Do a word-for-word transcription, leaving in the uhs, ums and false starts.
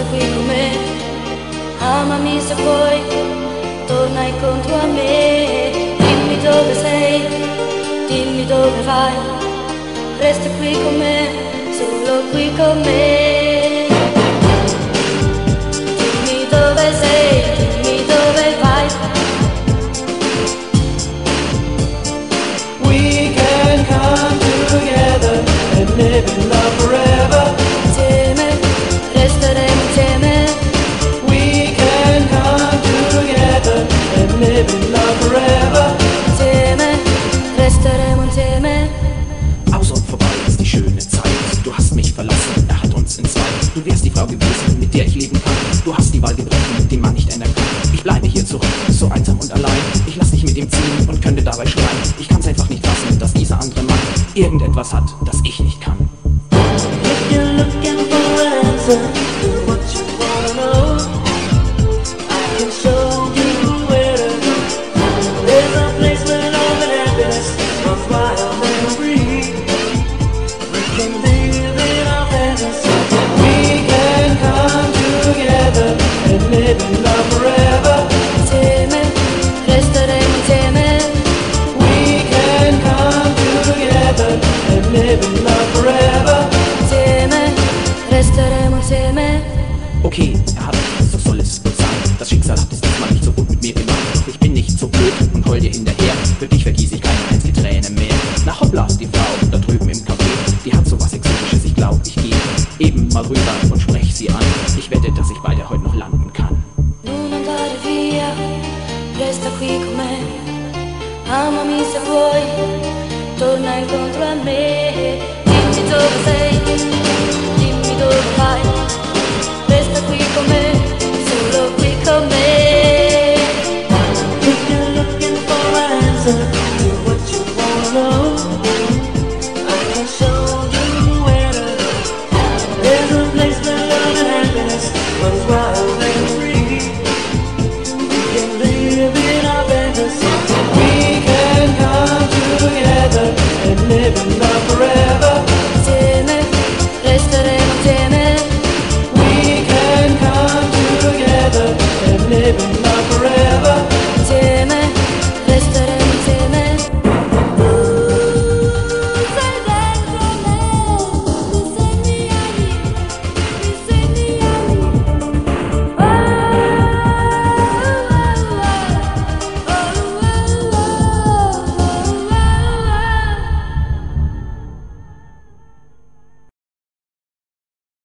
qui con me, amami se puoi, torna incontro a me, dimmi dove sei, dimmi dove vai, resta qui con me, solo qui con me. Dimmi dove sei, dimmi dove vai. We can come together and live in love forever. Insieme, resteremo insieme. We can come together and live in love forever. Insieme, resteremo insieme. Aus und vorbei ist die schöne Zeit. Du hast mich verlassen, er hat uns entzweit. Du wärst die Frau gewesen, mit der ich leben kann. Du hast die Wahl gebrochen, den man nicht ändern kann. Ich bleibe hier zurück, so einsam und allein. Ich lass dich mit ihm ziehen und könnte dabei schreien. Ich kann's einfach nicht fassen, dass dieser andere Mann irgendetwas hat, das ich nicht kann. If you're looking for an answer to what you wanna know, I can show you where to go. There's a place where love and happiness runs wild and free. We can live in our fantasy. We can come together and live in love forever. Insieme, resteremo insieme. We can come together and live in love forever. Insieme, resteremo insieme. Okay, er hat recht, so soll es wohl sein. Das Schicksal hat es diesmal nicht so gut mit mir gemacht. Doch ich bin nicht so blöd und heul dir hinterher. Für dich vergieß ich keine einzige Träne mehr. Na hoppla, die Frau da drüben im Café, die hat sowas Exotisches, ich glaub, ich geh eben mal rüber und sprech sie an. Ich wette, dass ich bei dir heute noch landen kann. Non andare via, resta qui con me. Amami se vuoi, torna incontro a me. Dimmi dove sei, dimmi dove vai. Resta qui con me, solo qui con me. If you're looking for an answer